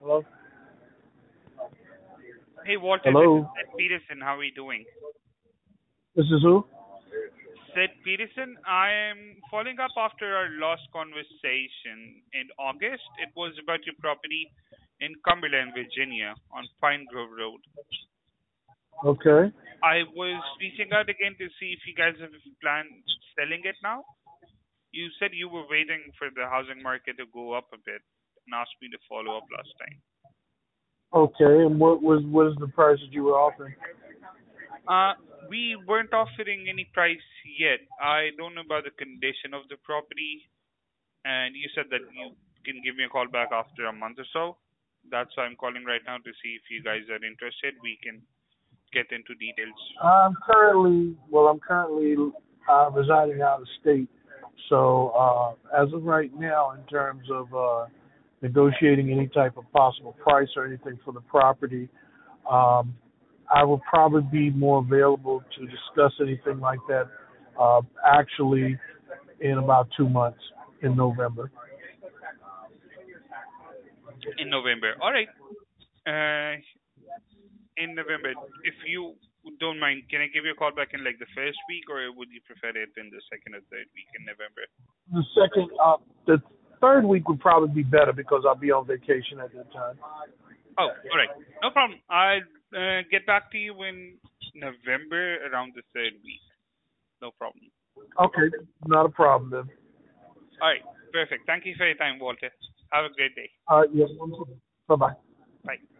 Hello? Hey Walter, this is Hello? Sid Peterson. How are you doing? This is who? Sid Peterson, I am following up after our last conversation in August. It was about your property in Cumberland, Virginia, on Pine Grove Road. Okay. I was reaching out again to see if you guys have planned selling it now. You said you were waiting for the housing market to go up a bit and asked me to follow up last time. Okay. And what is the price that you were offering? Uh, we weren't offering any price yet. I don't know about the condition of the property, and you said that you can give me a call back after a month or so. That's why I'm calling right now to see if you guys are interested. We can get into details. I'm currently residing out of state. So as of right now, in terms of negotiating any type of possible price or anything for the property, um, I will probably be more available to discuss anything like that actually in about 2 months in November. In November. All right. Uh, in November, if you don't mind, can I give you a call back in like the first week, or would you prefer it in the second or third week in November? The third week would probably be better because I'll be on vacation at that time. Oh, all right. No problem. I'll get back to you in November around the third week. No problem. Okay, not a problem then. All right. Perfect. Thank you for your time, Walter. Have a great day. Yeah. Bye bye. Bye.